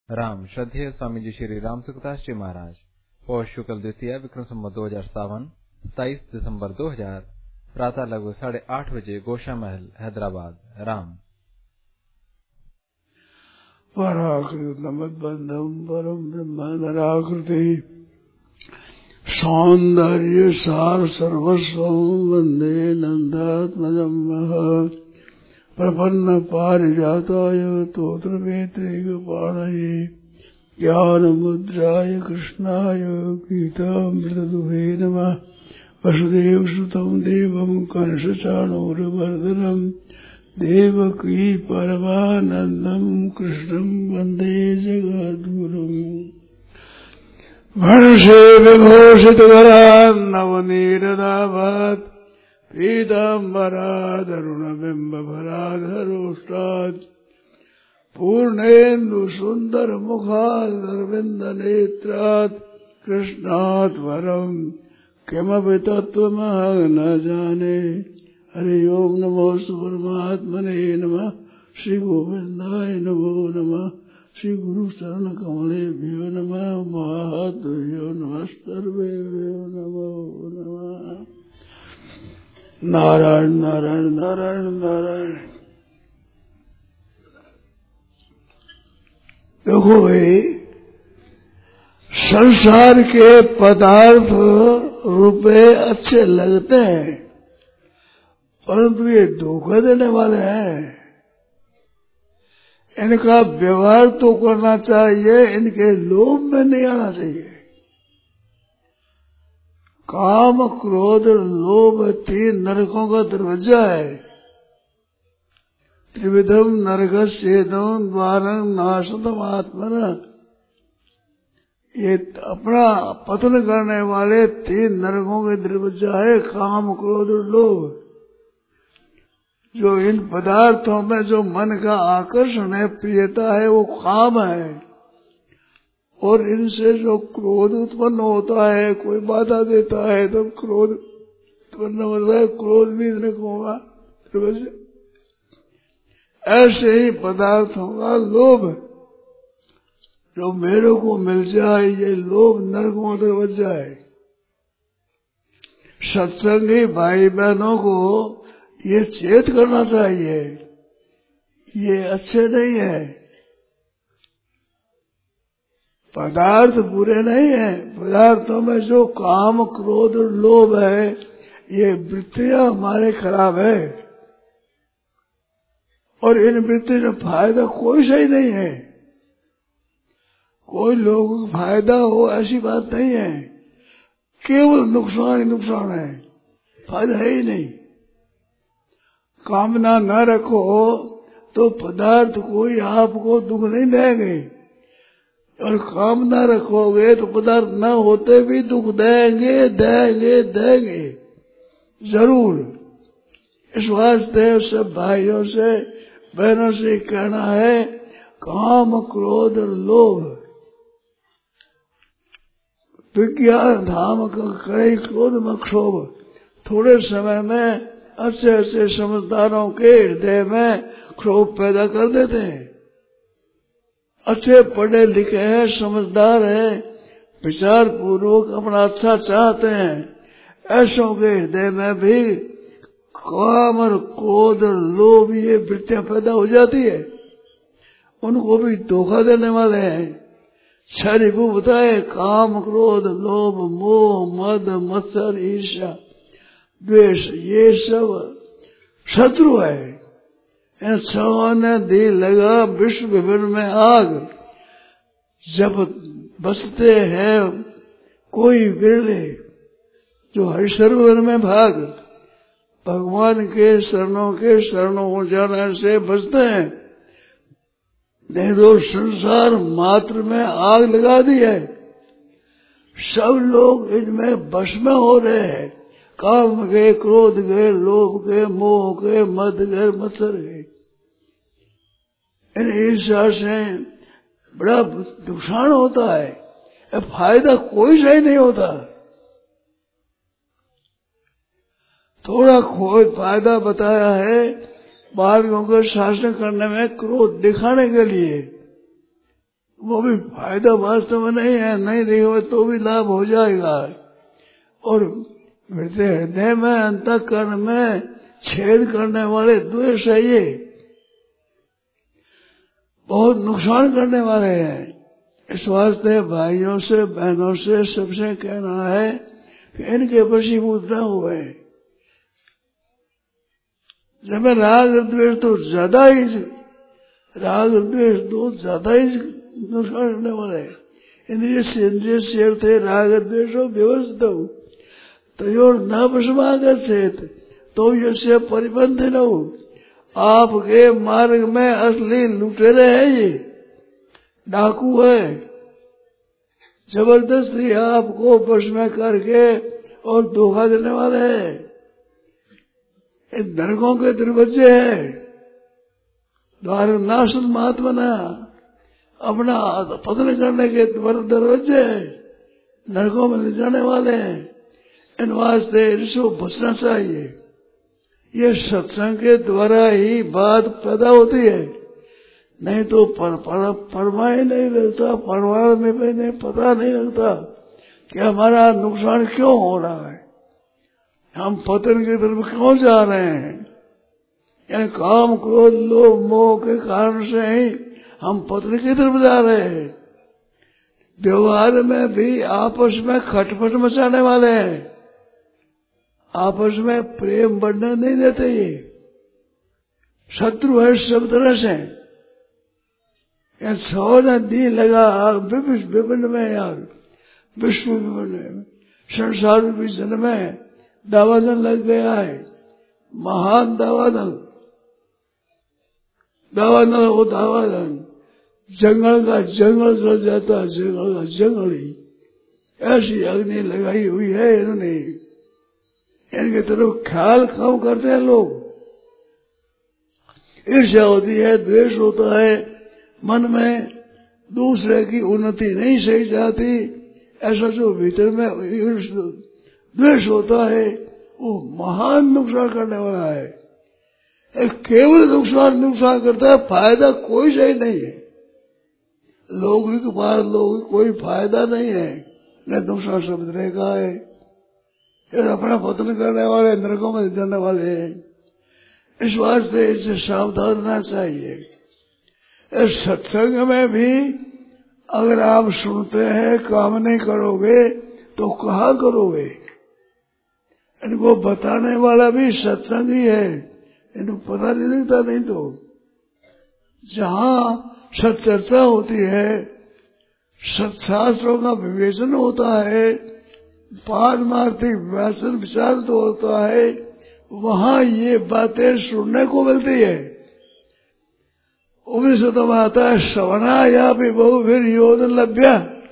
राम श्रद्धेय स्वामी जी श्री राम सुखदास जी महाराज। पौष शुक्ल द्वितीय विक्रम संवत 2057 27 दिसंबर 2000 प्रातः लगभग 8:30 बजे गोशा महल हैदराबाद। राम पराकृतमद्बंधम परम ब्रह्म नराकृति सौंदर्य सार सर्वस्व वंदे नंदात्मजं प्रपन्न पारिजाताय तोत्र वेत्रैकपाणये ज्ञानमुद्राय कृष्णाय गीतामृतदुहे नमः। वसुदेवसुतं देवं कंसचाणूरमर्दनं देवकी परमानन्दं कृष्णं वन्दे जगद्गुरुम्। वर्षे विभूषितकरान् नवनीरदाभात् पीताम्बरादरुणबिम्बफलाधरोष्टात् पूर्णेन्दुसुन्दरमुखादरविन्दनेत्रात् कृष्णात् वरं किमपि तत्त्वमहं न जाने। हरि ओम नमोस्तु परमात्मने नमः। श्री गोविंदाय नमो नमः। श्री गुरु चरण कमलेभ्यो नमः। महात्भ्यो नमस्तर्वेभ्यो नमो नमः। नारायण नारायण नारायण नारायण। देखो भाई, संसार के पदार्थ रुपए अच्छे लगते हैं, परंतु ये धोखा देने वाले हैं। इनका व्यवहार तो करना चाहिए, इनके लोभ में नहीं आना चाहिए। काम क्रोध लोभ 3 नरकों का दरवाजा है। त्रिविधम नरकस्येदं द्वारं नाशतम आत्मनः। ये अपना पतन करने वाले 3 नरकों के दरवाजा है, काम क्रोध और लोभ। जो इन पदार्थों में जो मन का आकर्षण है, प्रियता है, वो काम है। और इनसे जो क्रोध उत्पन्न होता है, कोई बाधा देता है तो क्रोध उत्पन्न होता है, क्रोध भी होगा। ऐसे ही पदार्थों का लोभ, जो मेरे को मिल जाए, ये लोभ नरकों का दरवाजा है। सत्संगी भाई बहनों को ये चेत करना चाहिए, ये अच्छे नहीं है। पदार्थ बुरे नहीं है, पदार्थों में जो काम क्रोध और लोभ है, ये वृत्तियां हमारे खराब है। और इन वृत्ति से फायदा कोई सही नहीं है। कोई लोगों को फायदा हो ऐसी बात नहीं है, केवल नुकसान ही नुकसान है, फायदा है ही नहीं। कामना न रखो तो पदार्थ कोई आपको दुख नहीं देंगे, और कामना रखोगे तो पदार्थ न होते भी दुख देंगे देंगे देंगे जरूर। इस वास्ते सब भाइयों से बहनों से कहना है, काम क्रोध और लोभ विज्ञान धाम करे क्रोध में क्षोभ। थोड़े समय में अच्छे अच्छे समझदारों के हृदय में क्षोभ पैदा कर देते हैं। अच्छे पढ़े लिखे हैं, समझदार हैं, विचार पूर्वक अपना अच्छा चाहते हैं, ऐसों के हृदय में भी काम और क्रोध और लोभ ये वृत्तियां पैदा हो जाती है। उनको भी धोखा देने वाले हैं। शरीबू बताए, काम क्रोध लोभ मोह मद मत्सर ईर्ष्या द्वेष, ये सब शत्रु है। इन छहों ने दी लगा विश्व विभिन्न में आग। जब बसते हैं कोई बिरले जो हरिसरोवर में भाग, भगवान के शरणों हो जाने से बचते हैं। नहीं तो संसार मात्र में आग लगा दी है। सब लोग इनमें बस में हो रहे हैं, काम के क्रोध के लोभ के मोह के मद के मत्सर के। इन ईर्ष्या से बड़ा नुकसान होता है, फायदा कोई सही नहीं होता। थोड़ा फायदा बताया है बालकों को शासन करने में, क्रोध दिखाने के लिए। वो भी फायदा वास्तव में नहीं है, नहीं देगा तो भी लाभ हो जाएगा। और हृदय में अंतःकरण में छेद करने वाले द्वेष है, ये बहुत नुकसान करने वाले हैं। इस वास्ते भाइयों से बहनों से सबसे कहना है कि इनके वशीभूत न हुए। जब राग द्वेष तो ज्यादा ही नुकसान करने वाले हैं। इंद्रिय शेर थे राग द्वेषो व्यवस्थित तयोर न वशमागच्छेत् तो यस्य परिबन्धिनो। आपके मार्ग में असली लुटेरे हैं, ये डाकू है, जबरदस्ती आपको वश में करके और धोखा देने वाले हैं। इन नरकों के दरवाजे हैं, द्वार नाशन महात्मा अपना पतन करने के दरवाजे नरकों में ले जाने वाले हैं। इन वास्ते इसको बचना चाहिए। ये सत्संग के द्वारा ही बात पैदा होती है, नहीं तो परमा ही नहीं लगता, परिवार में भी नहीं पता नहीं लगता कि हमारा नुकसान क्यों हो रहा है, हम पतन की तरफ क्यों जा रहे हैं। यानी काम क्रोध लोभ मोह के कारण से ही हम पतन की तरफ जा रहे हैं। व्यवहार में भी आपस में खटपट मचाने वाले हैं, आपस में प्रेम बढ़ने नहीं देते। ये शत्रु है सब तरह से। सौ दी लगा विभिन्न में यार, विश्व में संसार भी जन्म में दावादन लग गया है, महान दावादन। वो दावादन जंगल का जंगल जल जाता, जंगल का जंगल ही ऐसी अग्नि लगाई हुई है इन्होंने। इनके तरफ ख्याल कम करते हैं लोग। ईर्ष्या होती है, द्वेष होता है मन में, दूसरे की उन्नति नहीं सही जाती। ऐसा जो भीतर में द्वेष होता है वो महान नुकसान करने वाला है। केवल नुकसान करता है, फायदा कोई सही नहीं है। लौकिक बार लौकिक कोई फायदा नहीं है, न नुकसान शब्द रहेगा है। ये अपना पतन करने वाले नरकों में जाने वाले हैं। इस वास्ते इससे सावधान रहना चाहिए। इस सत्संग में भी अगर आप सुनते हैं काम नहीं करोगे तो कहाँ करोगे। इनको बताने वाला भी सत्संग ही है, इनको पता नहीं लगता। नहीं तो जहाँ सत्चर्चा होती है, सत्शास्त्रों का विवेचन होता है, पारमार्थिक व्यासन विचार तो होता है, वहाँ ये बातें सुनने को मिलती है। उपनिषद में आता है श्रवणा या भी बहु फिर योजन लभ्य।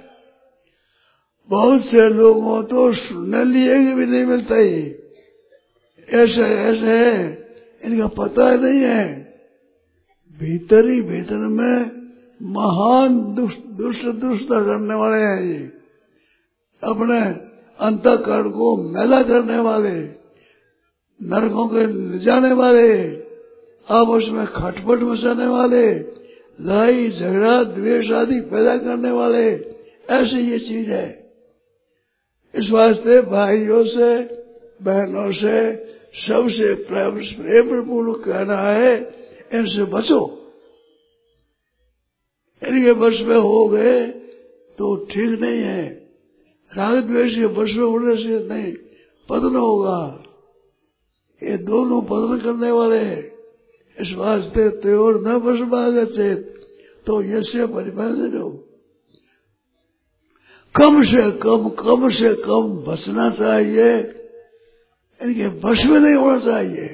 बहुत से लोगों तो सुनने लिए भी नहीं मिलता ही, ऐसे है, इनका पता नहीं है। भीतर ही भीतर में महान दुष्टता करने वाले हैं ये, अपने अंतःकरण को मैला करने वाले, नरकों के ले जाने वाले, आपस में खटपट मचाने वाले, लड़ाई झगड़ा द्वेष आदि पैदा करने वाले, ऐसी ये चीज है। इस वास्ते भाइयों से बहनों से सबसे प्रेम पूर्वक कहना है, इनसे बचो। इनके वश में हो गए तो ठीक नहीं है। राग द्वेष के वश में होने से नहीं पतन होगा। ये दोनों पतन करने वाले हैं। इस वास्ते त्योर न वश मागच्छेत् तो यस्य परिबन्धिनो। कम से कम बचना चाहिए, इनके वश में नहीं होना चाहिए।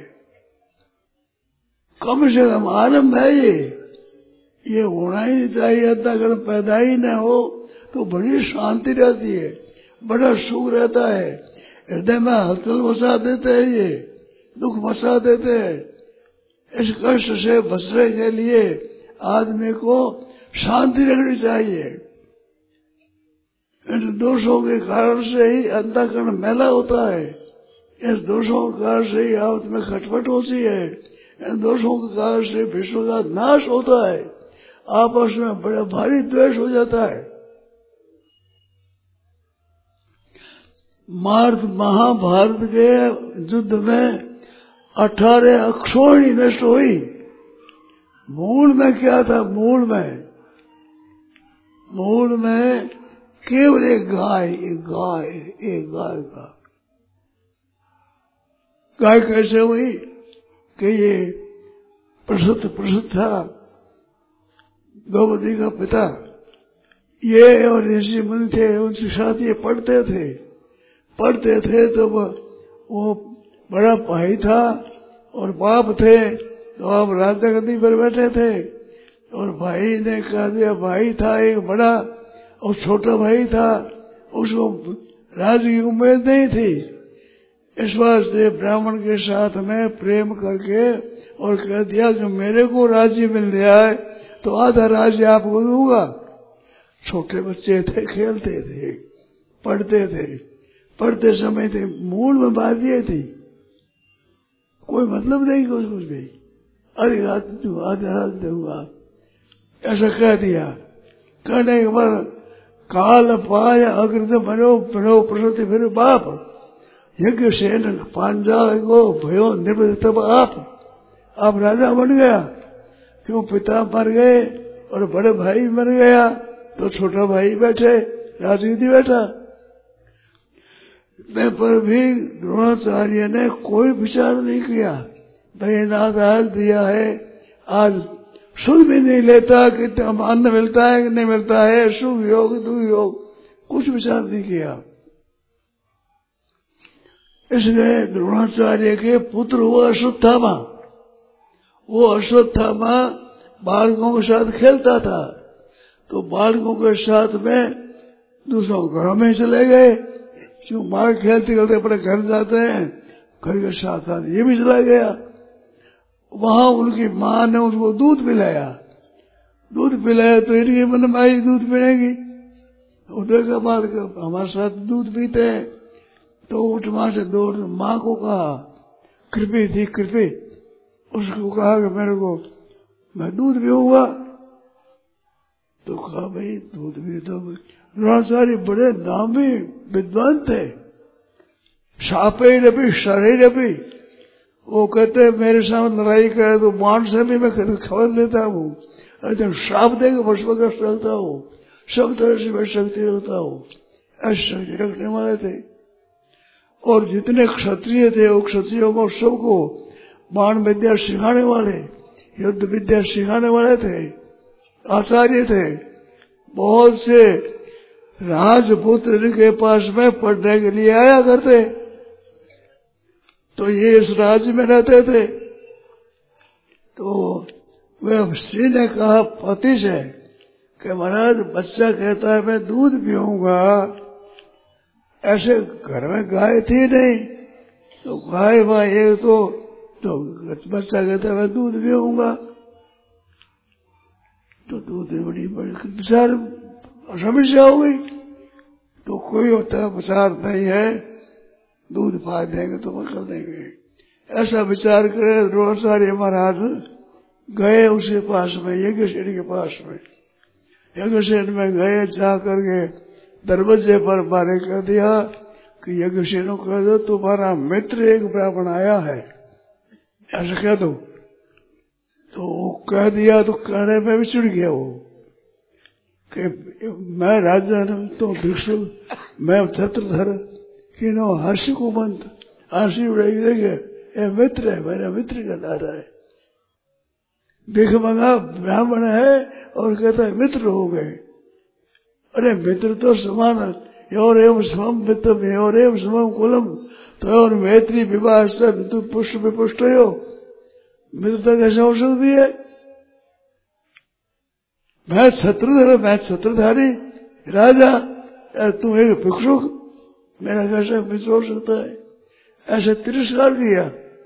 कम से कम आरंभ है ये होना ही नहीं चाहिए। अगर पैदा ही न हो तो बड़ी शांति रहती है, बड़ा सुख रहता है। हृदय में हलचल मचा देते हैं, ये दुख मचा देते हैं। इस कष्ट से बचने के लिए आदमी को शांति रखनी चाहिए। इन दोषों के कारण से ही अंतःकरण मैला होता है। इस दोषों के कारण से ही आपस में खटपट होती है। इन दोषों के कारण से विश्व का नाश होता है। आपस में बड़ा भारी द्वेष हो जाता है। महाभारत के युद्ध में 18 अक्षोहिणी नष्ट हुई। मूल में क्या था? मूल में केवल एक गाय का। गाय कैसे हुई कि ये प्रसूत था, द्रौपदी का पिता। ये और ऋषि मुनि थे, उनके साथ ये पढ़ते थे तो वो बड़ा भाई था और बाप थे, तो आप राजा गद्दी पर बैठे थे और भाई ने कह दिया, भाई था एक बड़ा और छोटा भाई था, उसको राज्य की उम्मीद नहीं थी। इस वास्ते ब्राह्मण के साथ में प्रेम करके और कह दिया कि मेरे को राज्य मिल रहा है तो आधा राज्य आपको दूंगा। छोटे बच्चे थे, खेलते थे, पढ़ते समय थे, मूल में बात ये थी, कोई मतलब नहीं कुछ भी। अरे आधा राज्य दूंगा, ऐसा कह दिया। कहने के बाद काल पाय अग्रद बनो प्रसुति फिर बाप, यज्ञ सेन पांजा को भयो निवृत्त तब आप राजा बन गया। क्यों? पिता मर गए और बड़े भाई मर गया तो छोटा भाई बैठे, राजनीति बैठा। पर भी द्रोणाचार्य ने कोई विचार नहीं किया, भाई नादाल दिया है, आज सुध भी नहीं लेता कि अन्न मिलता है कि नहीं मिलता है, शुभ योग दुयोग, कुछ विचार नहीं किया। इसलिए द्रोणाचार्य के पुत्र हुआ अश्वत्थामा। वो अश्वत्थामा बालकों के साथ खेलता था, तो बालकों के साथ में दूसरों घरों में चले गए। क्यों? बालक खेलते खेलते अपने घर जाते हैं, घर के साथ साथ ये भी चला गया। वहां उनकी माँ ने उसको दूध पिलाया तो इनकी मन में आई दूध पीनेगी। देखा बात हमारे साथ दूध पीते हैं, तो उठ वहां से दौड़ माँ को कहा, कृपी थी कृपी, उसको कहा कि मेरे को मैं दूध पीऊंगा। तो कहा भाई दूध भी तो। द्रोणाचार्य बड़े नामी विद्वान थे, सापे रपी शरे रपी। वो कहते मेरे साथ लड़ाई करे तो बाण से भी मैं खबर लेता हूँ, जब श्राप देगा भस्मग्रस्त रखता हूँ, सब तरह से मैं शक्ति रखता हूँ, ऐसी शक्ति रखने वाले थे। और जितने क्षत्रिय थे वो क्षत्रियों को सबको बाण विद्या सिखाने वाले, युद्ध विद्या सिखाने वाले थे, आचार्य थे। बहुत से राजपुत्र इनके पास में पढ़ने के लिए आया करते, तो ये इस राज्य में रहते थे। तो वह स्त्री ने कहा पति से कि महाराज बच्चा कहता है मैं दूध पीऊंगा, ऐसे घर में गाय थी नहीं, तो गाय भाई तो बच्चा कहता है मैं दूध पीऊंगा, तो दूध बड़ी विचार समस्या हो गई। तो कोई होता विचार नहीं है, दूध पा देंगे तो वो कर देंगे, ऐसा विचार करे द्रोणाचार्य महाराज गए उसके पास में, यज्ञसेन के पास में। यज्ञसेन में गए, जा करके दरवाजे पर बारे कह दिया कि यज्ञसेन को कह दो तुम्हारा मित्र एक ब्राह्मण आया है, ऐसा कह दो। तो वो कह दिया, तो कहने में भी चिढ़ गया वो कि मैं राजा तो भिक्षु, मैं छत्रधर किनो हर्षि को मंत हर्षि उड़ेगी, देखे ये मित्र है, मेरा मित्र का नारा है। भिख मंगा ब्राह्मण है और कहता है मित्र हो गए। अरे मित्र तो समान, योर एवं समम मित्रम योर एवं समम कुलम, तो और मैत्री विवाह सब तू पुष्ट विपुष्ट हो, मित्रता कैसे हो सकती है? मैं छत्रधारी राजा, तू एक भिक्षुक, मेरा कैसे मित्र हो सकता है? ऐसे तिरस्कार किया।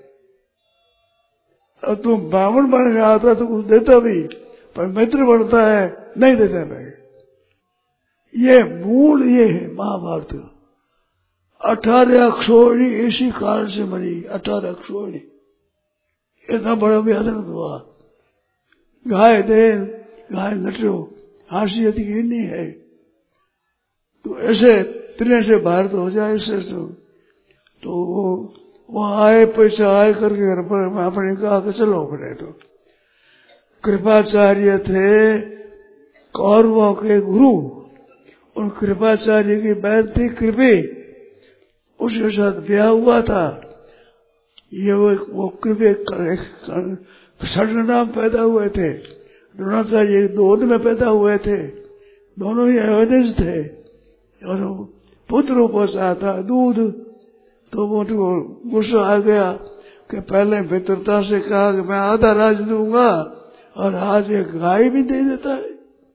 और तू ब्राह्मण बन गया आता तो कुछ देता भी, पर मित्र बनता है नहीं देता मैं। ये मूल ये है महाभारत का। 18 अक्षोहिणी इसी कारण से मरी, 18 अक्षोहिणी। इतना बड़ा व्याधन हुआ। गाय दे गाय नटो हाशियत की नहीं है। तो ऐसे तिने से बाहर तो हो जाए इससे तो वो आए पैसा आए करके घर पर अपने कहा कि चलो अपने। तो कृपाचार्य थे कौरवों के गुरु, उन कृपाचार्य की बहन थी कृपी, उसके साथ ब्याह हुआ था। ये वो कृपी नाम पैदा हुए थे। द्रोणाचार्य दूध में पैदा हुए थे, दोनों ही अयोध्या थे और पुत्र उपसा था दूध। तो वो गुस्सा आ गया कि पहले मित्रता से कहा कि मैं आधा राज दूंगा और आज एक गाय भी दे देता है।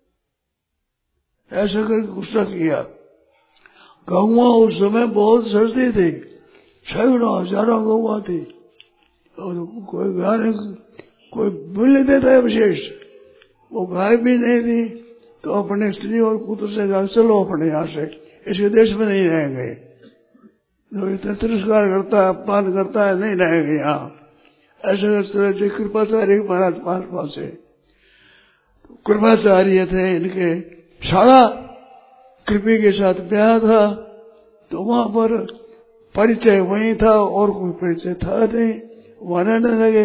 ऐसा करके गुस्सा किया। गौवा उस समय बहुत सस्ती थी, सैकड़ों हजारों गौवा थी और कोई गाय कोई बिल नहीं देता है विशेष। वो गाय भी नहीं थी तो अपने स्त्री और पुत्र से कहा चलो अपने यहाँ से, इसके देश में नहीं रहेंगे। जो इतना तिरस्कार करता है, अपमान करता है, नहीं रहेंगे यहाँ। ऐसे कृपाचार्य महाराज पास से कृपाचार्य थे, इनके सारा कृपी के साथ ब्याह था। तो वहां पर परिचय वही था और कोई परिचय था नहीं, वहां रहने लगे।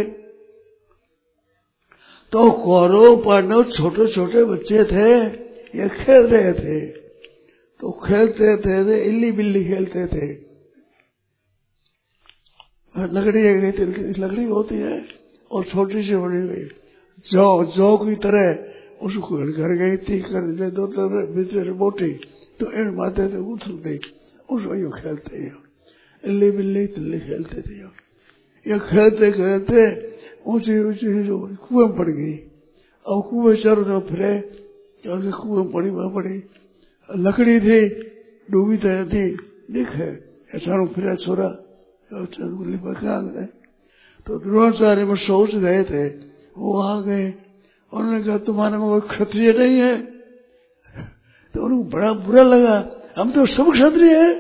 तो कौरव पांडव छोटे छोटे बच्चे थे, ये खेल रहे थे। तो खेलते थे, इल्ली बिल्ली खेलते थे। लकड़ी होती है और छोटी सी बनी हुई जौ की तरह उसको घर गई थी कर दो तरह मोटी, तो इन माथे से उछलते उसको यूं खेलते हैं, इल्ली बिल्ली तिल्ली खेलते थे। ये खेलते खेलते ऊंची ऊंची कुएं पड़ गई और कुएं चारों फिरे, कुएं पड़ी वहां पड़ी, लकड़ी थी डूबी थी दिखे, चारों फिरे छोरा तो द्रोणाचार्य में सोच रहे थे। वो आ गए, उन्होंने कहा तुम्हारे में कोई क्षत्रिय नहीं है? तो उनको बड़ा बुरा लगा, हम तो सब क्षत्रिय है,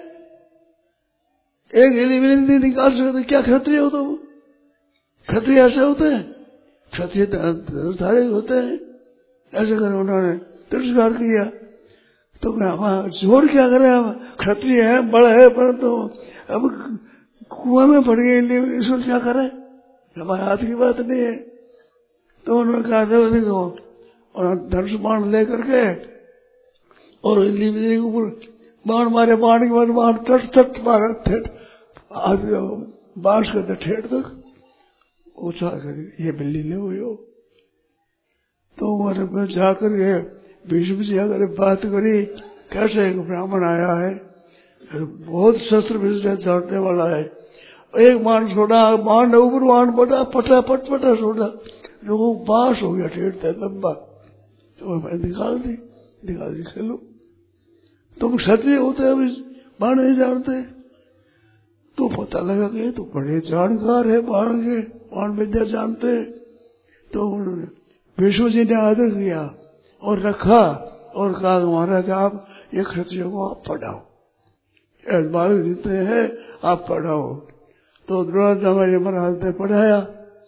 एक हिली मिली नहीं निकाल सकते, क्या क्षत्रिय हो तुम? क्षत्रिय ऐसे होते हैं? क्षत्रिय सारे होते हैं। ऐसे कर उन्होंने तिरस्कार किया। तो जोर क्या करें, हम क्षत्रिय है, बड़ा है, परंतु अब कुआं में पड़ गए, इसको क्या करें, हमारे हाथ की बात नहीं है। तो उन्होंने कहा देखो, और धनुष बाण लेकर के और इल्ली बिल्ली के ऊपर बाण मारे, बाण के बाद बाण चट मारा, ठेठ बांस करते ठेठ तक ऊंचा कर ये बिल्ली ले हुई हो। तो हमारे जाकर के भीष्म जी अगर बात करी, कैसे एक ब्राह्मण आया है, बहुत शस्त्र विद्या जानने वाला है, एक बाण छोड़ा, बाण ऊपर बाण पटा, पटा छोड़ा, जो वो बांस हो गया ठेठता लंबा, तो मैं निकाल दी खेलो। तुम क्षत्रिय होते अभी बाण नहीं जानते? तो पता लगा कि तो बड़े जानकार है बाण के, बाण विद्या जानते। तो उन्होंने विष्णु जी ने आदर किया और रखा और कहा महाराज आप ये क्षत्रियों को आप पढ़ाओ, बालक जितने हैं आप पढ़ाओ। तो द्रोणाचार्य महाराज ने पढ़ाया,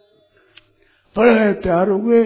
तैयार हुए।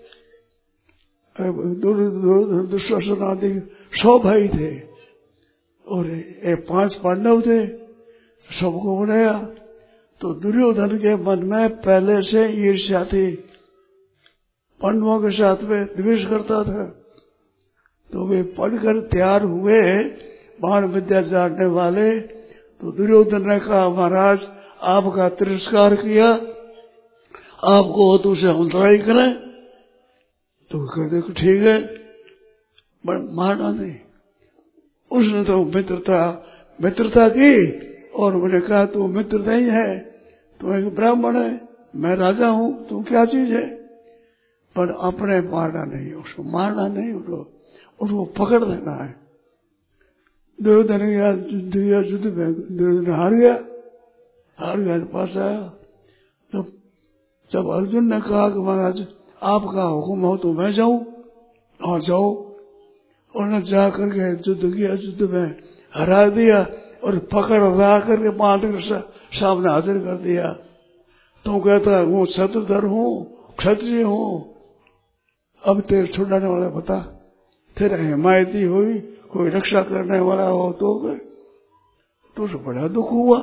दुशासन आदि 100 भाई थे और 5 पांडव थे, सबको बनाया। तो दुर्योधन के मन में पहले से ईर्ष्या थी, पांडवों के साथ में द्वेष करता था। तो वे पढ़कर तैयार हुए बाण विद्या जानने वाले। तो दुर्योधन ने कहा महाराज आपका तिरस्कार किया, आपको तो उसे हम लड़ाई करें। तो कहते ठीक है, माना नहीं। उसने तो मित्रता की और मैंने कहा तू मित्र नहीं है, तू एक ब्राह्मण है, मैं राजा हूं, तू क्या चीज है? पर अपने मारना नहीं, उसको मारना नहीं, उसको पकड़ देना है। दुर्योधन युद्ध में दुर्योधन हार गया, पास आया। तो जब अर्जुन ने कहा कि महाराज आपका हुक्म हो तो मैं जाऊं, और जाओ। उन्होंने जाकर के युद्ध किया, युद्ध में हरा दिया और पकड़ ला करके पांडव के सामने हाजिर कर दिया। तो कहता है वो शत्रुधर हूँ, क्षत्रिय हूँ, अब तेरे छुड़ाने वाला बता, तेरा हिमायती हुई, कोई रक्षा करने वाला हो तो बड़ा दुख हुआ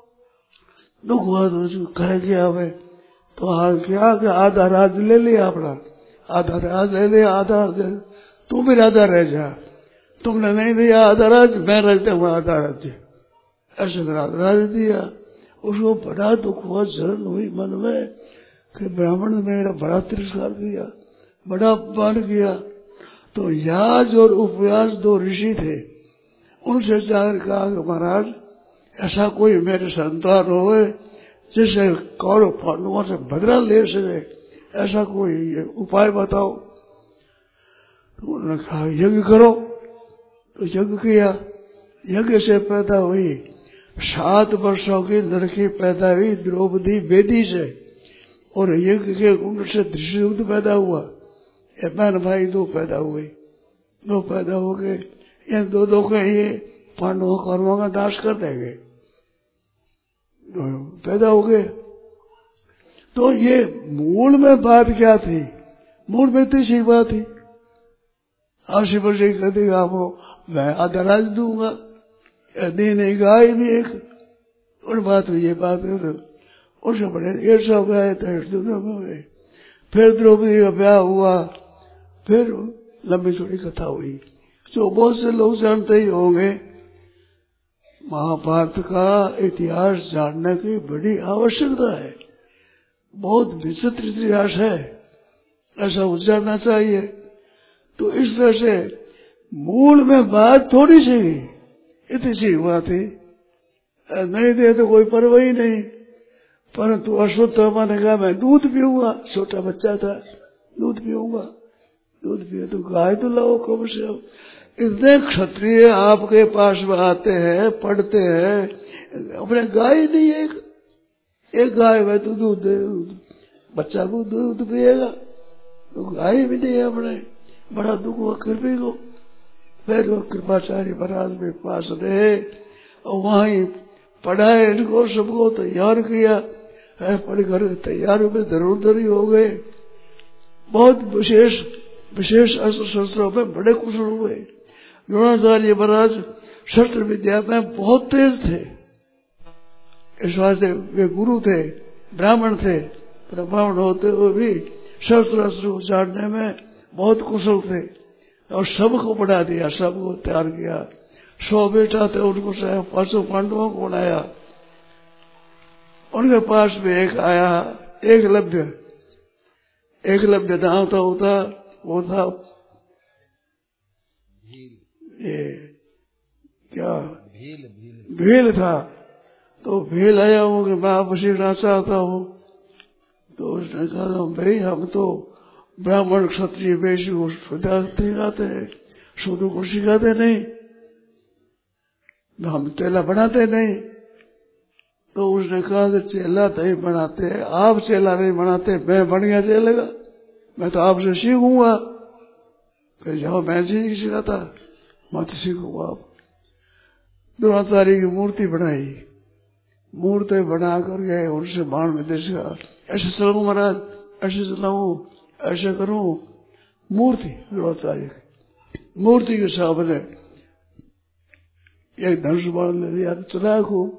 तो कह गया भाई तो हाल क्या कि आधा राज ले लिया अपना, आधा राज ले लिया, आधा तू भी राजा रह जा, तुमने नहीं दिया आधा राज, मैं रहते हुआ आधा राज्य, ऐसे राज दिया। उसको बड़ा दुख हुआ, जलन हुई मन में कि ब्राह्मण ने मेरा बड़ा तिरस्कार किया, बड़ा अपमान किया। तो याज और उपयास दो ऋषि थे, उनसे जाकर कहा कि महाराज ऐसा कोई मेरे संतान होए जिसे कौरव पांडवों से बदला ले सके, ऐसा कोई उपाय बताओ। तो उन्होंने कहा यज्ञ करो। तो यज्ञ किया, यज्ञ से पैदा हुई 7 वर्षों की लड़की पैदा हुई द्रौपदी बेदी से, और यज्ञ के कुंड से धृष्टद्युम्न पैदा हुआ। ये बहन भाई 2 पैदा हुए, 2 पैदा हो गए। इन दो के ये पांडवों कौरवों का नाश कर देंगे, पैदा हो गए। तो ये मूल में बात क्या थी? मूल में तीसरी बात थी, 80 वर्ष कर देगा वो, मैं आधा राज दूंगा, दिन गाय भी एक, और बात हुई ये बात उसके बड़े 100 गए थे। फिर द्रौपदी का ब्याह हुआ, फिर लंबी चौड़ी कथा हुई जो बहुत से लोग जानते ही होंगे। महाभारत का इतिहास जानने की बड़ी आवश्यकता है, बहुत विचित्र इतिहास है, ऐसा उजारना चाहिए। तो इस तरह से मूल में बात थोड़ी सी इतनी सी हुआ थी, नहीं दे तो कोई परवाह ही नहीं। परंतु अश्वत्थामा ने कहा मैं दूध पीऊंगा, छोटा बच्चा था, दूध पीऊंगा, दूध पिए तो गाय तो लाओ कब से। इतने क्षत्रिय आपके पास में आते हैं, पढ़ते हैं, अपने गाय नहीं है, एक गाय में तो दूध दे, बच्चा को दूध पिएगा, तो गाय भी नहीं है अपने। बड़ा दुख हुआ कृपी को। फिर वो कृपाचार्य महाराज में पास रहे और वहीं पढ़ाए, इनको सबको तैयार किया, पढ़कर तैयार हुए, धनुर्धरी हो गए। बहुत विशेष अस्त्र शस्त्रों में बड़े कुशल हुए। द्रोणाचार्य महाराज शस्त्र विद्या में बहुत तेज थे, इस वास्ते वे गुरु थे, ब्राह्मण थे, ब्राह्मण होते हुए भी शस्त्र उच्चारने में बहुत कुशल थे और सबको पढ़ा दिया, सबको तैयार किया। 100 बेटा थे, उनको 500 पांडवों को बनाया। उनके पास में एक आया एकलव्य नाम था, वो था ये क्या भील था। तो भील आया हूँ कि मैं आप सीखना चाहता हूँ। तो उसने कहा भाई हम तो ब्राह्मण क्षत्रिय वैश्य को सिखाते हैं, शूद्र को सिखाते नहीं, हम चेला बनाते नहीं। तो उसने कहा कि चेला नहीं बनाते, आप चेला नहीं बनाते, मैं बन गया चेले का, मैं तो आपसे सीखूंगा। फिर जाओ, मैं जी सिखाता, मत सीखूंगा आप। द्रोणाचार्य की मूर्ति बनाई, मूर्ति बना कर गए, उनसे बाण में देश का ऐसे चलाऊं महाराज, ऐसे चलाऊं, ऐसे करूं। मूर्ति द्रोणाचार्य की मूर्ति के सामने एक धनुष बाण ले लिया, चलाया खूब।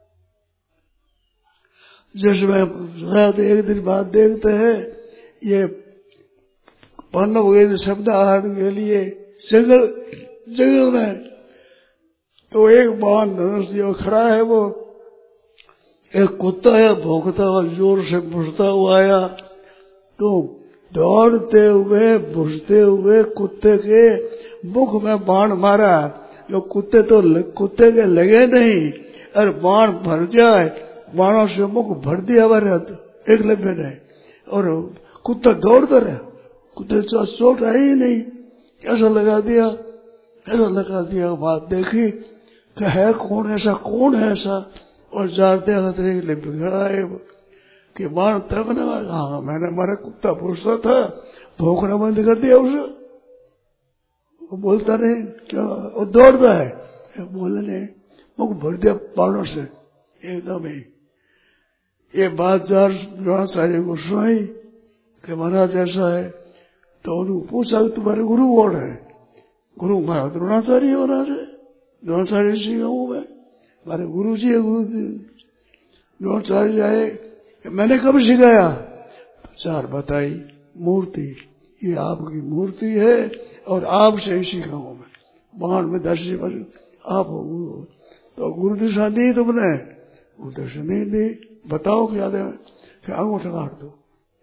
जैसे मैं एक दिन बाद देखते हैं ये पांडव गए शब्द आहार के लिए जंगल में, तो एक बाण धनुष जो खड़ा है, वो एक कुत्ता है भौंकता हुआ, जोर से भुसता हुआ आया। तो दौड़ते हुए भुसते हुए कुत्ते के मुख में बाण मारा। जो कुत्ते के लगे नहीं, और बाण भर जाए, बाणों से मुख भर दिया एकलव्य ने, और कुत्ता दौड़ता रहा, कुत्ते चोट आई ही नहीं, ऐसा लगा दिया। बात देखी कि है कौन ऐसा, और जाते खड़ा है कि बाण तकने वाला। हाँ, मैंने हमारा कुत्ता पूछता था, भौंकना बंद कर दिया उसे, वो बोलता नहीं, क्या वो दौड़ता है, बोलने मुख भर दिया बाणों से एकदम ही। ये बात द्रोणाचार्य को सुनाई कि महाराज ऐसा है। तो उन्होंने पूछा कि तुम्हारे गुरु कौन है? गुरु महाराज द्रोणाचार्य महाराज है, द्रोणाचार्य ऋषि का हूं मैं, हमारे गुरु जी है। गुरु जी द्रोणाचार्य आए, मैंने कब सिखाया? तो 4 बताई मूर्ति, ये आपकी मूर्ति है और आपसे ही सीखा हूं मैं, बाण में 10 पर आप हो गुरु। तो गुरु दिशा दी तुमने? गुरु दिशा नहीं दी। बताओ क्या दे? फिर अंगूठा काट दो।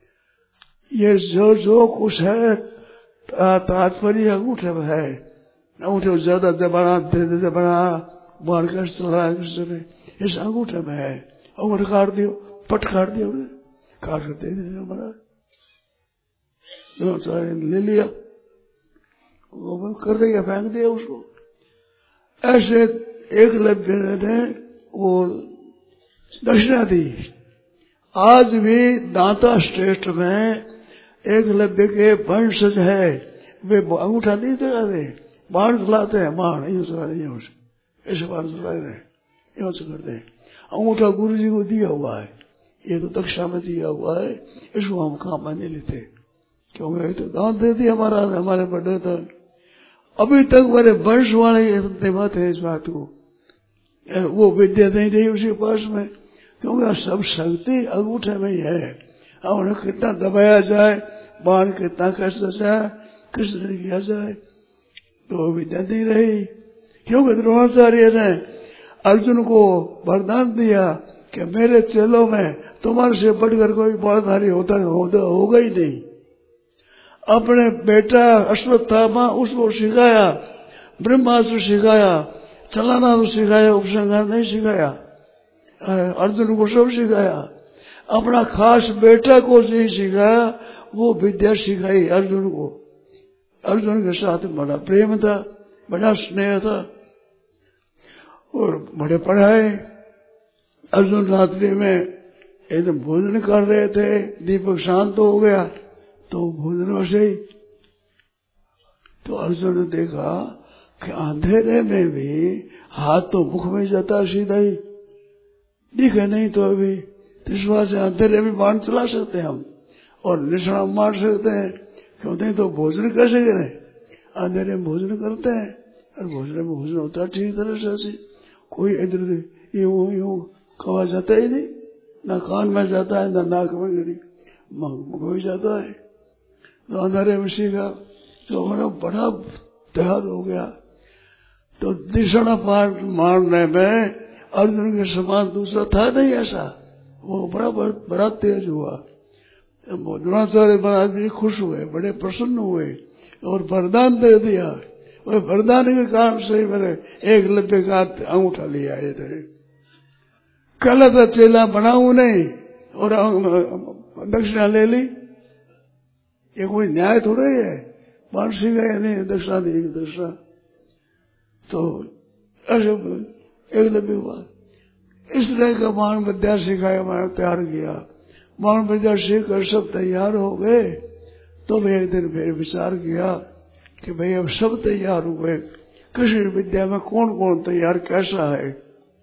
ये जो कुछ है तात्पर्य अंगूठे में है। अंगूठे ज्यादा जबड़ा दे बड़ा बाण कैसे चला कृष्ण ने, इस अंगूठे में है। अंगूठा काट दियो, पट काट दिया, काट कर दे दिया महाराज। द्रोणाचार्य ने ले लिया, वो कर दिया, फेंक दिया उसको। ऐसे एकलव्य ने वो दक्षिणा दी। आज भी दाता श्रेष्ठ में एकलव्य के वंशज है, वे अंगूठा नहीं चलाते, बाण चलाते हैं। बाण यूं चलाते, ऐसे बाण चलाते हैं, यूं से करते हैं। अंगूठा गुरु जी को दिया हुआ है, ये तो दक्षा में दिया हुआ है, इसको हम काम में नहीं लेते, क्योंकि तो दान दे दिया हमारा, हमारे बड़े तो अभी तक मेरे वंश वाले बात है इस बात को। वो विद्या नहीं रही उसके पास में, क्योंकि सब शक्ति अंगूठे में ही है। उन्हें कितना दबाया जाए, बाण कितना कैसा जाए, किस तरह किया जाए, तो विद्या नहीं रही। क्योंकि द्रोणाचार्य ने अर्जुन को वरदान दिया कि मेरे चेलों में तुम्हारे से बढ़कर कोई बाणधारी होगा ही नहीं। अपने बेटा अश्वत्थामा उसको सिखाया, ब्रह्मास्त्र सिखाया, चलाना तो सिखाया, उपसंहार नहीं सिखाया। अर्जुन को सब सिखाया, अपना खास बेटा को नहीं सिखाया, वो विद्या सिखाई अर्जुन को। अर्जुन के साथ बड़ा प्रेम था, बड़ा स्नेह था और बड़े पढ़ाए। अर्जुन रात्रि में एकदम भोजन कर रहे थे, दीपक शांत हो गया तो भोजन वैसे ही। तो अर्जुन ने देखा कि अंधेरे में भी हाथ तो मुख में जाता सीधा ही, दिखे नहीं तो अभी इस बात से अंधेरे में बाण चला सकते हैं हम और निशाना मार सकते हैं, क्यों नहीं तो भोजन कैसे करें? अंधेरे में भोजन करते हैं और भोजन में भोजन होता है ठीक तरह से, कोई इधर यूं कहा जाता ही नहीं, ना कान में जाता है ना नाक में गिरी मुख में जाता है। तो अंधेरे में सीखा तो बड़ा तैयार हो गया। तो निशाना मारने में अर्जुन के समान दूसरा था नहीं ऐसा, वो बड़ा तेज हुआ। द्रोणाचार्य महाराज भी खुश हुए, बड़े प्रसन्न हुए और वरदान दे दिया। और वरदान के कारण से मेरे एकलव्य का अंगूठा ले आए थे। कल तो चेला बनाऊ नहीं और दक्षिणा ले ली, ये कोई न्याय थोड़ा ही है। बाण सिखाया नहीं, दक्षिणा दी दक्षिणा, तो ऐसे एकलव्य हुआ। इस तरह का बाण विद्या सिखाया, मैंने तैयार किया। बाण विद्या सीख कर सब तैयार हो गए तो मैं एक दिन फिर विचार किया कि भाई अब सब तैयार हुए, किसी विद्या में कौन कौन तैयार कैसा है,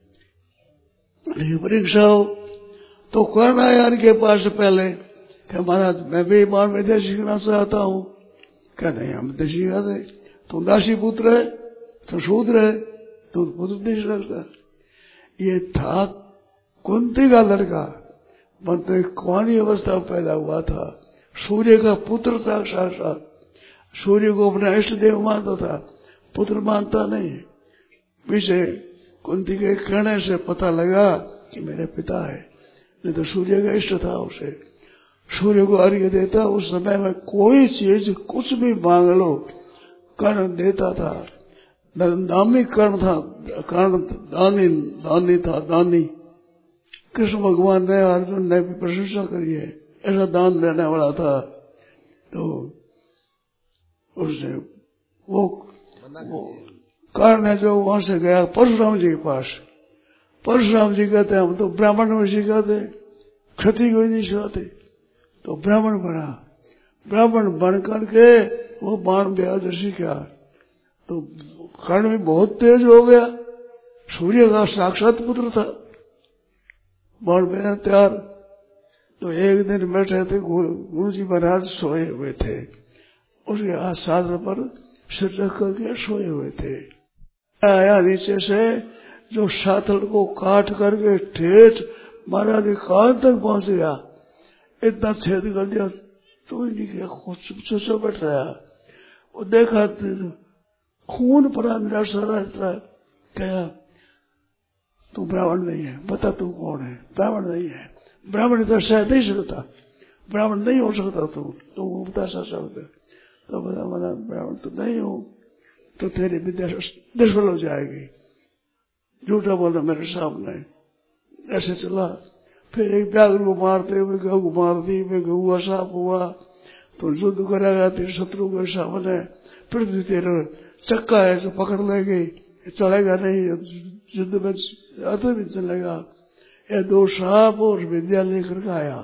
परीक्षा हो। तो कर्ण आया इनके पास पहले कि महाराज मैं भी बाण विद्या सीखना चाहता हूँ। क्या नहीं हम तो सीखा दे, तुम दासी पुत्र है, तुम शूद्र है, तुम पुत्र नहीं सकता। ये था कुंती का लड़का, परंतु एक कुंवारी अवस्था पैदा हुआ था, सूर्य का पुत्र था साक्षात। सूर्य को अपना इष्ट देव मानता था, पुत्र मानता नहीं। पीछे कुंती के कहने से पता लगा कि मेरे पिता है, नहीं तो सूर्य का इष्ट था उसे। सूर्य को अर्घ्य देता, उस समय में कोई चीज कुछ भी मांग लो कर्ण देता था। नामी कर्ण था, कर्ण दानी था, दानी। कृष्ण भगवान ने अर्जुन ने भी प्रशंसा करी है, ऐसा दान देने वाला था। तो उसने वो कर्ण है जो वहां से गया परशुराम जी के पास। परशुराम जी कहते हम तो ब्राह्मण में सिखाते, क्षत्रिय को नहीं सिखाते। तो ब्राह्मण बना, ब्राह्मण बन करके वो बाण ब्याज सीखा। तो कर्ण भी बहुत तेज हो गया, सूर्य का साक्षात पुत्र था, बाण ब्याज तैयार। तो एक दिन बैठे थे, गुरु जी महाराज सोए हुए थे, उसके हाथ साधन पर सिर रख करके सोए हुए थे। आया नीचे से जो साथल को काट करके ठेठ महाराज के कान तक पहुंच गया, इतना छेद कर दिया तो ही नहीं गया, चुप बैठ रहा। वो देखा खून पड़ा मेरा सारा, इतना क्या तू ब्राह्मण नहीं है, बता तू कौन है? ब्राह्मण नहीं है। ब्राह्मण तो शायद नहीं सकता, ब्राह्मण नहीं हो सकता तू बता सकता। तो बता मना ब्राह्मण तो नहीं हो, तो तेरी विद्या निष्फल हो जाएगी। झूठा बोला मेरे सामने। ऐसे चला, फिर एक व्याघ्र को मारते हुए गऊ को मार दी, मैं गऊ साफ हुआ तो युद्ध करेगा तेरे शत्रु के सामने, पृथ्वी तेरा चक्का ऐसे पकड़ लेगी, चलेगा नहीं, युद्ध में आते भी चलेगा। ये 2 सांप और विद्या लेकर के आया।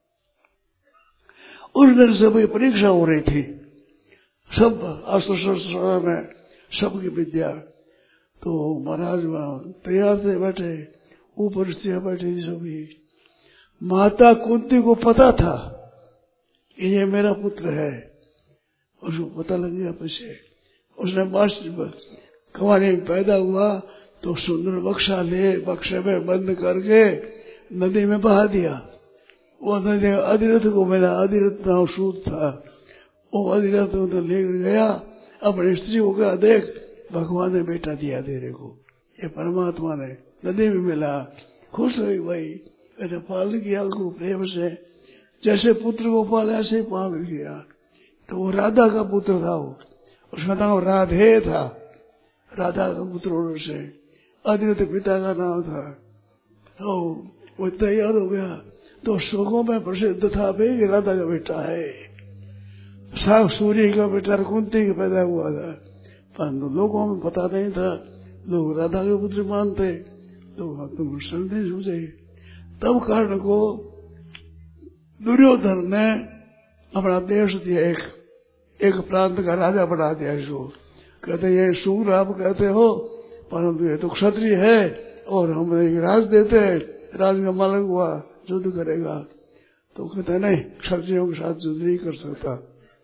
उस दिन से भाई परीक्षा हो रही थी, सब अस्त्र में सबकी विद्या। तो महाराज वहां तैयार थे बैठे, ऊपर से बैठे सभी। माता कुंती को पता था कि ये मेरा पुत्र है, उसको पता लग गया। पीछे उसने कवानी में पैदा हुआ तो सुंदर बक्सा ले बक्से में बंद करके नदी में बहा दिया। वो नदी अधिरथ को मिला, अधिरथ नाम सूत था, वो अधिरथ तो लेकर गया अपनी स्त्री को कहा, देख भगवान ने बेटा दिया तेरे को, ये परमात्मा ने नदी में मिला। खुश हुई भाई, मैंने पालन किया उसको प्रेम से, जैसे पुत्र को पाला ऐसे ही पालन किया। तो वो राधा का पुत्र था, वो उसका नाम राधे था, राधा का पुत्र होने से अधिरथ पिता का नाम था। तो वो तैयार हो गया तो शोकों में प्रसिद्ध था भाई राधा का बेटा है, साफ सूर्य का बेटा कुंती का पैदा हुआ था, परंतु लोगों में पता नहीं था, लोग राधा के पुत्र मानते, लोग तुम संदेह समझे। तब कर्ण को दुर्योधन ने अपना देश दिया, एक प्रांत का राजा बना दिया। इसको कहते ये सूर आप कहते हो, परंतु ये तो क्षत्रिय है और हम राज देते हैं, राज का मालक हुआ युद्ध करेगा। तो कहते नहीं, क्षत्रियों के साथ युद्ध नहीं कर सकता।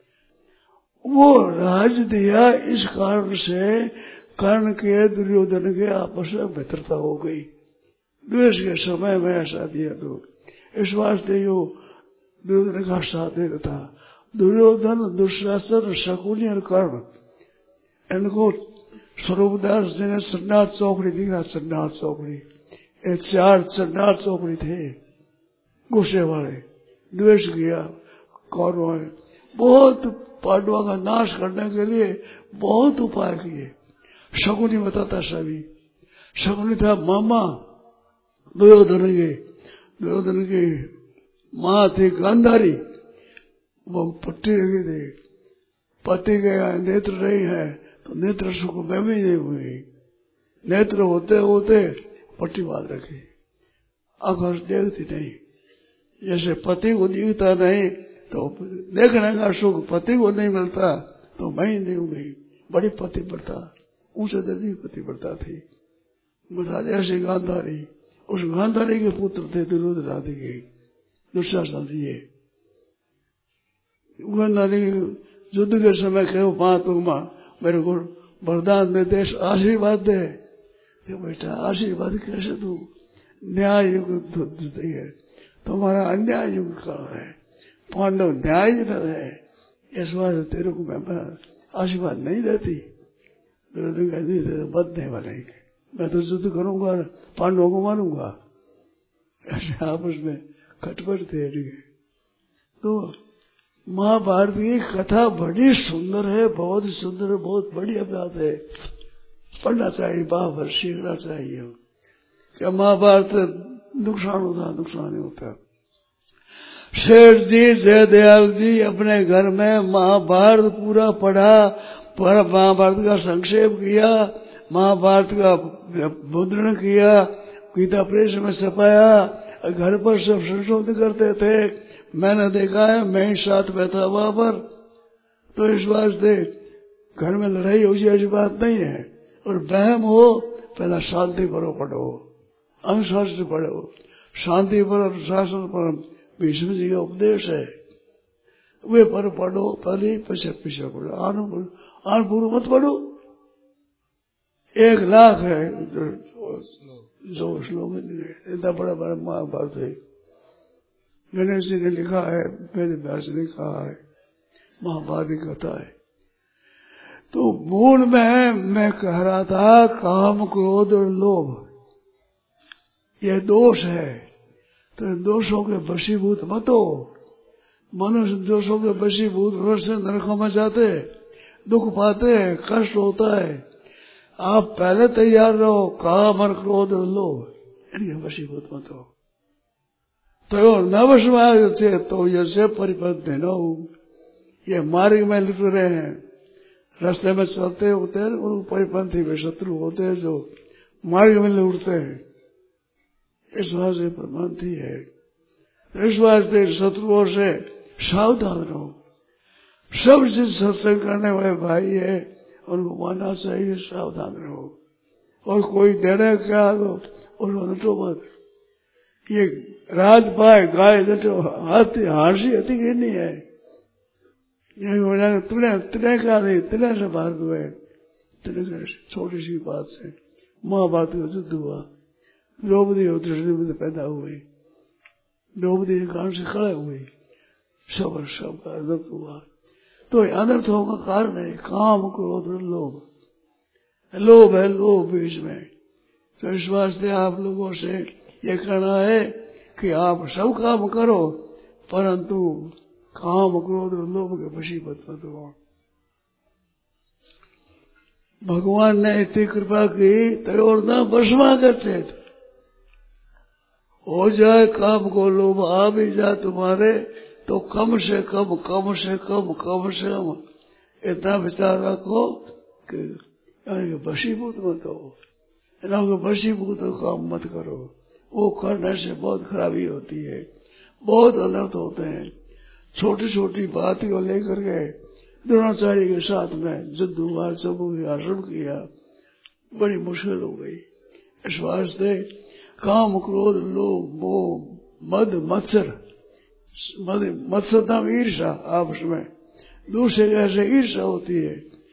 वो राज दिया, इस कारण से कर्ण के दुर्योधन के आपस में मित्रता हो गई। द्वेष के समय में ऐसा दिया तो इस वास्ते यो दुर्योधन का साथ दे था। दुर्योधन, दुशासन, शकुनी और कर्ण, इनको स्वरूपदास जी ने सन्नाथ चौकड़ी दिखा, सन्नाथ चौकड़ी, ये 4 सन्नाथ चौकड़ी थे गुस्से वाले, द्वेष किया कौरवों ने, बहुत पांडवों का नाश करने के लिए बहुत उपाय किए। शकुनी बताता सभी, शकुनी था मामा दुर्योधन की माँ थी गांधारी, वो पट्टी रखी थी, पति गया नेत्र नहीं है तो नेत्र सुख में भी नहीं हुई, नेत्र होते होते पट्टी बांध रखी, आंख देखती नहीं, जैसे पति को दिखता नहीं तो देखने का सुख पति को नहीं मिलता तो मैं ही नहीं हुई, बड़ी पतिव्रता, ऊंचे दर्जे की पतिव्रता थी। बता ऐसी गांधारी, उस गांधारी के पुत्र थे दुर्योधन आदि के, दुशासन जी। गांधारी युद्ध के समय कहो माँ तुम मेरे को वरदान दे, देश आशीर्वाद दे। बेटा आशीर्वाद कैसे तू, न्याय युग है, तुम्हारा अन्याय युग का है, पांडव न्याय है, इस बात तेरे को मैं आशीर्वाद नहीं देती। बदने वाले मैं तो युद्ध करूंगा, पांडवों को मारूंगा। ऐसे आपस में खटपट थे। तो महाभारत की कथा बड़ी सुंदर है, बहुत सुंदर है, बहुत बढ़िया बात है, पढ़ना चाहिए, बाबर सीखना चाहिए। क्या महाभारत नुकसान होता, नुकसान नहीं होता। शेठ जी जयदयाल जी अपने घर में महाभारत पूरा पढ़ा, महाभारत का संक्षेप किया, महाभारत का मुद्रण किया, गीता प्रेस में छपाया, घर पर सब संशोधन करते थे। मैंने देखा है, मैं ही साथ बैठा वहां पर। तो इस वास्ते घर में लड़ाई हो जाए ऐसी बात नहीं है। और वहम हो, पहला शांति पर पढ़ो, अनुशासन पढ़ो, शांति पर अनुशासन पर भीष्म जी का उपदेश है। वे पर पढ़ो, पहले पीछे पीछे पढ़ो, आन पूर्व मत पढ़ो। 1,00,000 है जो श्लोक इतना बड़ा बड़ा महाभारत है। गणेश जी ने लिखा है, मेरे व्यास ने कहा है, महाभारत की कथा है। तो मूल में मैं कह रहा था काम, क्रोध और लोभ ये दोष है। तो दोषों के वशीभूत मत हो। मनुष्य दोषों के वशीभूत होने से नरकों में जाते, दुख पाते, कष्ट होता है। आप पहले तैयार रहो, काम और क्रोध और लोभ इनके वशीभूत मत हो। तो न वश में तो ये परिपथ न हो। ये मार्ग में लिख रहे हैं, रास्ते में चलते होते हैं, उन परिपंथी वे शत्रु होते हैं जो मार्ग में लौटते हैं। इस वास्ते परिपंथी है, इस वास्ते शत्रुओं से सावधान रहो। सब जिस सत्संग करने वाले भाई है उनको मानना चाहिए, सावधान रहो। और कोई देने क्या तो उनको नटो मत। ये राज पाए गाय नटो, हाथी हारसी अति की नहीं है। तिने का नहीं, तिने से भारत हुए, तिने से छोटी सी बात से महाभारत का युद्ध हुआ। द्रौपदी और धृतराष्ट्र पैदा हुए, द्रौपदी के कारण से खड़े हुए, सब का अनर्थ हुआ। तो अनर्थों का कारण है काम, क्रोध और लोभ। लोभ है, लोभ बीच में। तो इस वास्ते आप लोगों से ये कहना है कि आप सब काम करो, परंतु काम, क्रोध और लोभ के वशीभूत मत हो। भगवान ने इतनी कृपा की तयोर न भस्मा गच्छेत। हो जाए काम को लोभ आ भी जाए तुम्हारे, तो कम से कम कम से कम कम से कम इतना विचार रखो कि वशीभूत मत हो। वशीभूत काम मत करो। वो करने से बहुत खराबी होती है, बहुत अनर्थ होते हैं। छोटी छोटी बात को लेकर के द्रोणाचार्य के साथ में युद्ध हुआ, सबको आश्रम किया, बड़ी मुश्किल हो गई। इस वास्ते काम, क्रोध, लोभ, मोह, मद, मत्सर, मत्सरता में ईर्षा, आपस में दूसरे कैसे ईर्षा होती है,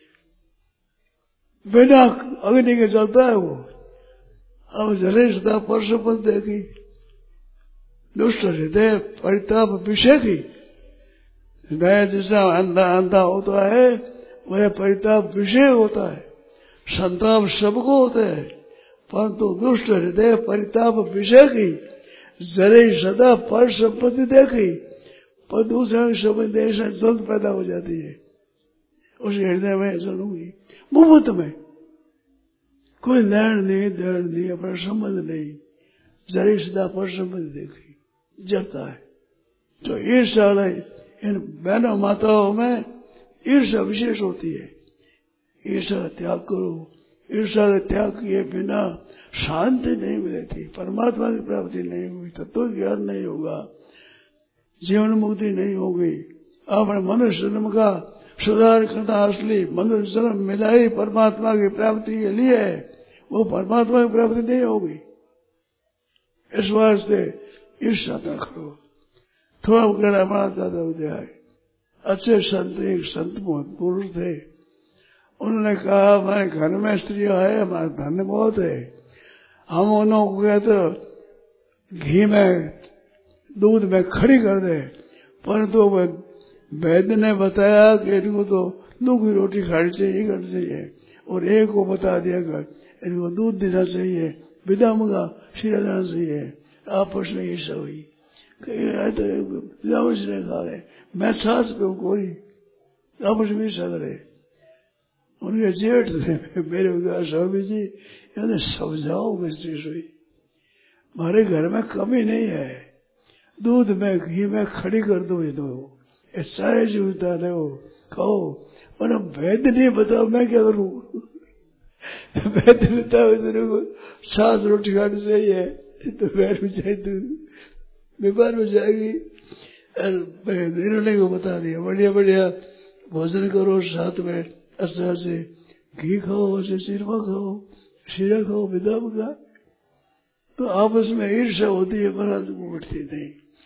बिना अग्नि के चलता है वो। अब जले सदा परसपन देखी, दुष्ट हृदय परिताप विषय की। हृदय जैसा अंधा अंधा होता है, वह परिताप विषय होता है। संताप सबको होता है, परंतु दुष्ट हृदय परिताप विषय की। जरे सदा पर संपत्ति देखी, पर दूसरे समय देश में जल्द पैदा हो जाती है। उस हृदय में जलूंगी मुफ्त में, कोई लेन नहीं देन नहीं, अपना संबंध नहीं। जरे सदा पर संपत्ति देखी, जलता है। तो ईर्षा इन बहनों माताओं में ईर्षा विशेष होती है। ईर्षा का त्याग करो। ईर्षा का त्याग किए बिना शांति नहीं मिलती, परमात्मा की प्राप्ति नहीं हुई, तत्व ज्ञान नहीं होगा, जीवन मुक्ति नहीं होगी। अपने मनुष्य जन्म का सुधार करना असली मनुष्य जन्म मिला ही परमात्मा की प्राप्ति के लिए, वो परमात्मा की प्राप्ति नहीं होगी। इस वास्ते ईर्षा न करो। थोड़ा वगैरह बड़ा ज्यादा हो जाए। अच्छे संत, एक संत पुरुष थे, उन्होंने कहा हमारे घर में स्त्रियां है, हमारा धन बहुत है, हम उन्हों को कहते घी में दूध में खड़ी कर दे, परंतु वैद्य ने बताया कि इनको तो दूध की रोटी खानी चाहिए, करनी चाहिए। और एक को बता दिया कि इनको दूध देना चाहिए, विदाम का शीरा देना चाहिए। आपस में ये सब हुई, ने खा रहे, मैं छाछ पे कोई आपस में करे। उनके जेठ थे मेरे स्वामी जी, यानी समझाओ मिस्त्री सोई, हमारे घर में कमी नहीं है, दूध में घी में खड़ी कर दो, ये दो सारे जीवता रहो खाओ। और वैद्य नहीं बताओ मैं क्या करूं। वैद्य बताओ तेरे को छाछ रोटी खानी चाहिए, तो बैठ जाए तू बीमार हो जाएगी। इन्होंने को बता दिया बढ़िया बढ़िया भोजन करो, साथ में अच्छा से घी खाओ, अच्छे चीरमा खाओ, शीरा खाओ, विदाम का। तो आपस में ईर्षा होती है, महाराज को उठती नहीं।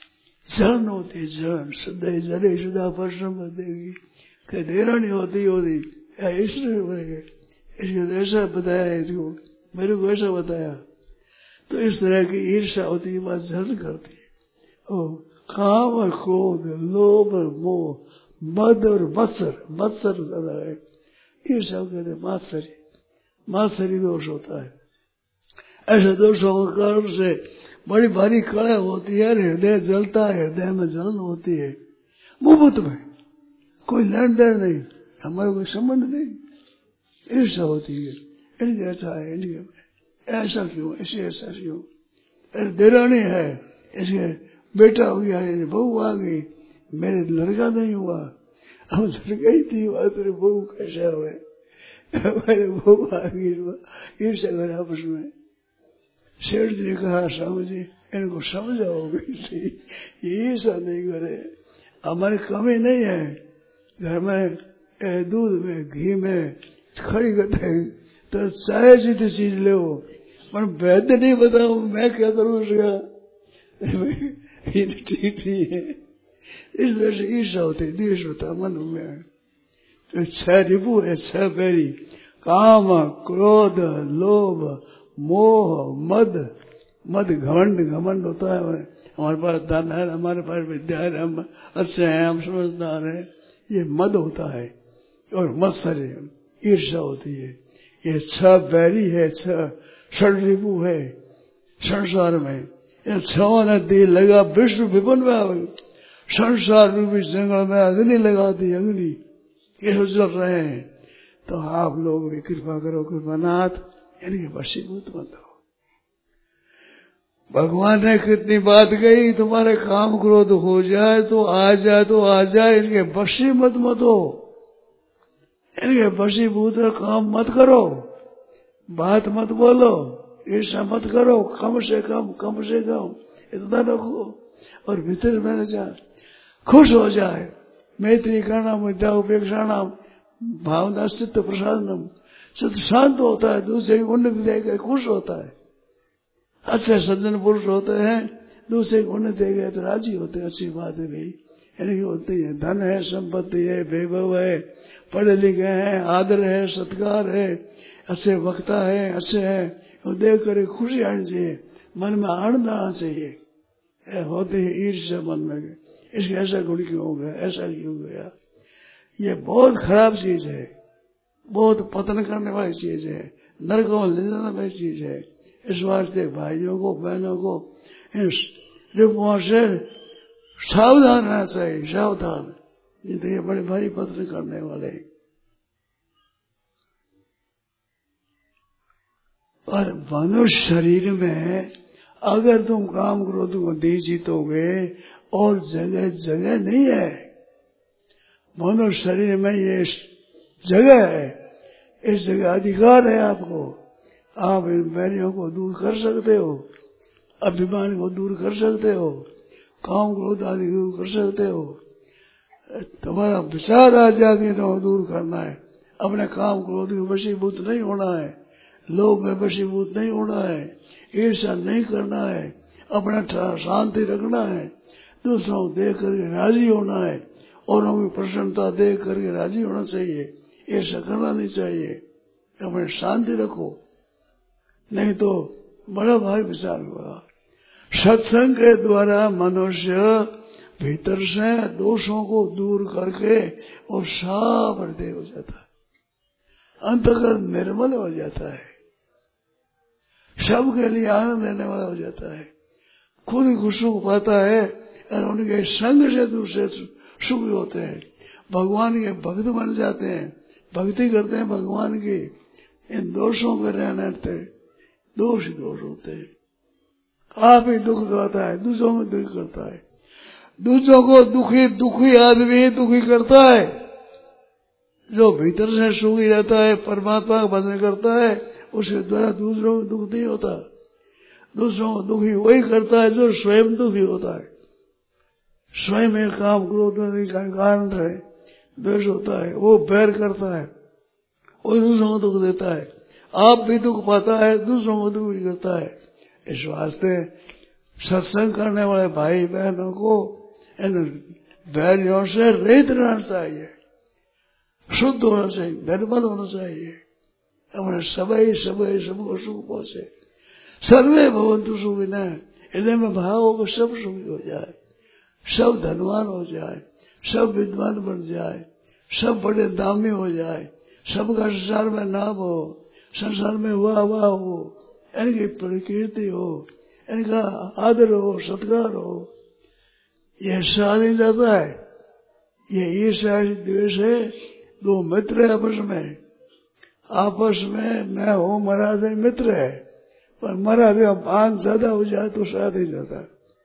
जलन होती है, जलन सदैव जले सदा परिश्रम देगी, कहीं देना नहीं होती इसलिए बनेगा। इसको ऐसा बताया है, इसको मेरे को ऐसा बताया। तो इस तरह की ईर्ष्या होती है, बात जलन करती है। ओ काम और क्रोध, लोभ और मोह, मद और मत्सर ज्यादा है। ईर्ष्या कहते हैं मात्सरी, मात्सरी दोष होता है। ऐसे दोषों के कारण से बड़ी भारी कड़ा होती है, हृदय जलता है, हृदय में जलन होती है। मुफ्त में कोई लेन देन नहीं, हमारा कोई संबंध नहीं, ईर्ष्या होती है। इनके ऐसा है, इनके ऐसा क्यों, इसे ऐसा क्यों, अरे देरानी है, इसके बेटा हो गया, बहू आ गई, मेरे लड़का नहीं हुआ, अब लड़का ही थी, तेरे बहू कैसे हुए, मेरे बहू आ गई, ईर्ष्या करे आपस में। सेठ जी ने कहा स्वामी जी इनको समझाओगे, ये ऐसा नहीं करे, हमारी कमी नहीं है, घर में दूध में घी में खड़ी करते हैं, तो चाहे जितनी चीज ले पर वैद्य नहीं बताओ, मैं क्या करूँ उसका, ये ठीक नहीं है। इस तरह से ईर्ष्या होती, द्वेष होता मन में। तो 6 रिपु है, 6 बैरी, काम क्रोध लोभ मोह मद घमंड होता है। हमारे पास धन है, हमारे पास विद्या है, हम अच्छे हैं, हम समझदार हैं, ये मद होता है। और मत्सर ईर्ष्या होती है। ये 6 बैरी है, 6 षड्रिपु है संसार में। इन 6 ने दिल लगा विश्व विपन में, संसार रूपी जंगल में अग्नि लगा दी, अग्नि ये सब चल रहे हैं। तो आप लोग भी कृपा करो, कृपानाथ इनके वशीभूत मत हो। भगवान ने कितनी बात कही, तुम्हारे काम क्रोध हो जाए तो आ जाए, तो आ जाए, इनके वशी मत हो, इनके वशीभूत काम मत करो, बात मत बोलो, ऐसा मत करो, कम से कम इतना रखो। और भीतर में जाए खुश हो जाए, मैत्री करना विद्या उपेक्षा भावना चित्त प्रसादनम, चित्त शांत होता है, दूसरे की उन्नति देकर खुश होता है। अच्छे सज्जन पुरुष होते हैं, दूसरे की उन्नति देकर तो राजी होते हैं, अच्छी बात है भाई, इनकी होती है, धन है, संपत्ति है, वैभव है, पढ़े लिखे हैं, आदर है, सत्कार है, अच्छे वक्ता है, अच्छे है, वो देख कर खुशी आनी चाहिए, मन में आनंद आना चाहिए। होते है ईर्ष्या मन में, इसके ऐसा गुण क्यों हो गया, ऐसा क्यों हो गया, ये बहुत खराब चीज है, बहुत पतन करने वाली चीज है, नरकों में ले जाने वाली चीज है। इस वास्ते भाइयों को बहनों को इन रिपुओं से सावधान रहना चाहिए, सावधान, नहीं तो ये बड़े भारी पतन करने वाले। और मनुष्य शरीर में अगर तुम काम क्रोध को दे जीतोगे, और जगह जगह नहीं है, मनुष्य शरीर में ये जगह है, इस जगह अधिकार है आपको, आप इन बैरियों को दूर कर सकते हो, अभिमान को दूर कर सकते हो, काम क्रोध आदि दूर कर सकते हो। तुम्हारा विचार आ जाके तो दूर करना है, अपने काम क्रोध में वशीभूत नहीं होना है, लोभ में वशीभूत नहीं होना है, ईर्ष्या नहीं करना है, अपना शांति रखना है, दूसरों को देख करके राजी होना है, औरों की प्रसन्नता देख करके राजी होना चाहिए, ईर्ष्या करना नहीं चाहिए, अपने शांति रखो, नहीं तो बड़ा भारी विचार होगा। सत्संग के द्वारा मनुष्य भीतर से दोषों को दूर करके और साफ हृदय हो जाता है, अंतःकरण निर्मल हो जाता है, सबके लिए आनंद देने वाला हो जाता है, खुद ही खुशी को पाता है, और उनके संग से दूसरे सुखी होते हैं, भगवान के भक्त बन जाते हैं, भक्ति करते हैं भगवान की। इन दोषों के रहने दोष होते हैं, आप ही दुख करता है, दूसरों में दुख करता है, दूसरों को दुखी आदमी दुखी करता है, जो भीतर से सुखी रहता है, परमात्मा का भजन करता है, उसके द्वारा दूसरों को दुख नहीं होता। दूसरों को दुखी वही करता है जो स्वयं दुखी होता है, स्वयं में काम क्रोध का कारण है, द्वेष होता है, वो बैर करता है, वो दूसरों को दुख देता है, आप भी दुख पाता है, दूसरों को दुखी करता है। इस वास्ते सत्संग करने वाले भाई बहनों को इन वैरियों से रहित रहना चाहिए, शुद्ध होना चाहिए, निर्मल होना चाहिए। हमारे सबको सुख पहुंचे। सर्वे भवन्तु सुखिनः, हृदय में भाव हो सब सुखी हो जाए, सब धनवान हो जाए, सब विद्वान बन जाए, सब बड़े दामी हो जाए, सबका संसार में नाम हो, संसार में वाह वाह हो, इनकी प्रकीर्ति हो, इनका आदर हो, सत्कार हो। यह सह नहीं जाता है। ये ईर्ष्या द्वेष है। दो मित्र है आपस में मैं हूँ महाराज मित्र है, पर महाराज का मान ज्यादा हो जाए तो साथ ही जाता।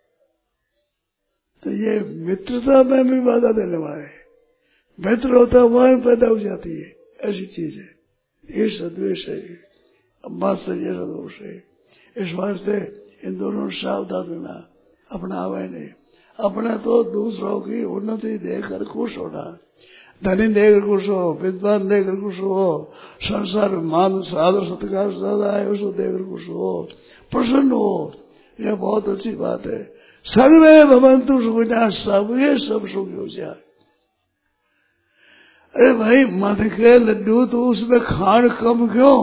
तो ये मित्रता में भी बाधा देने वाला है। मित्र होता वहां पैदा हो जाती है, ऐसी चीज है। ये सद्वेष है, मात्सर्य दोष है। इस वास्ते इन दोनों सावधान रहना, अपना आवे नहीं। अपना तो दूसरों की उन्नति देखकर खुश होना, धनी देखकर खुश हो, विद्वान देखकर खुश हो, संसार में मान सादर सत्कार ज्यादा है उसको देखकर खुश हो, प्रसन्न हो। यह बहुत अच्छी बात है। सर्वे भवन्तु सुखिनः, सब ये सब सुखी हो जाए। अरे भाई मन के लड्डू तो उसमें खांड कम क्यों,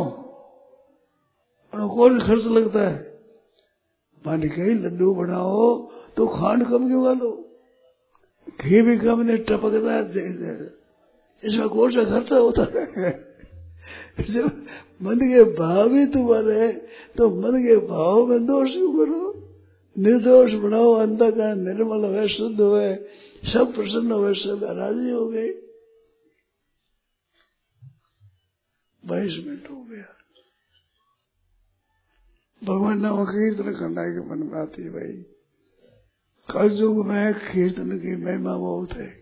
कौन खर्च लगता है। मन के लड्डू बनाओ तो खांड कम क्यों डालो, घी भी कम नहीं टपकता है, इसमें कौन सा खर्चा होता है। जब मन के भाव ही तुम्हारे, तो मन के भाव में दोष क्यों करो। निर्दोष बनाओ, अंतःकरण निर्मल हुए, शुद्ध हुए, सब प्रसन्न हुए, सब राजी हो गए। 22 मिनट हो गया। भगवान नाम कीर्तन करना के मन में आती है भाई। कलयुग में कीर्तन की महिमा बहुत है।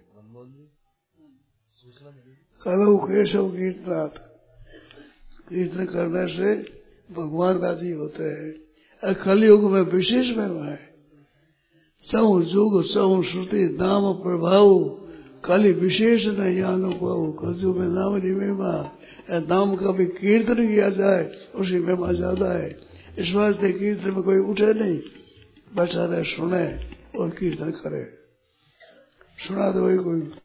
कलौ केशव कीर्तनाथ, कीर्तन करने से भगवान राजी होते हैं। कलयुग में विशेष महिमा है। सौ जुग सौ श्रुति नाम प्रभाव, काली विशेष नहीं अनुभव। कलयुग में नाम की महिमा, नाम का भी कीर्तन किया जाए उसकी महिमा ज्यादा है। इस वास्ते कीर्तन में कोई उठे नहीं, बैठा रहे, सुने और कीर्तन करे। सुना दो कोई।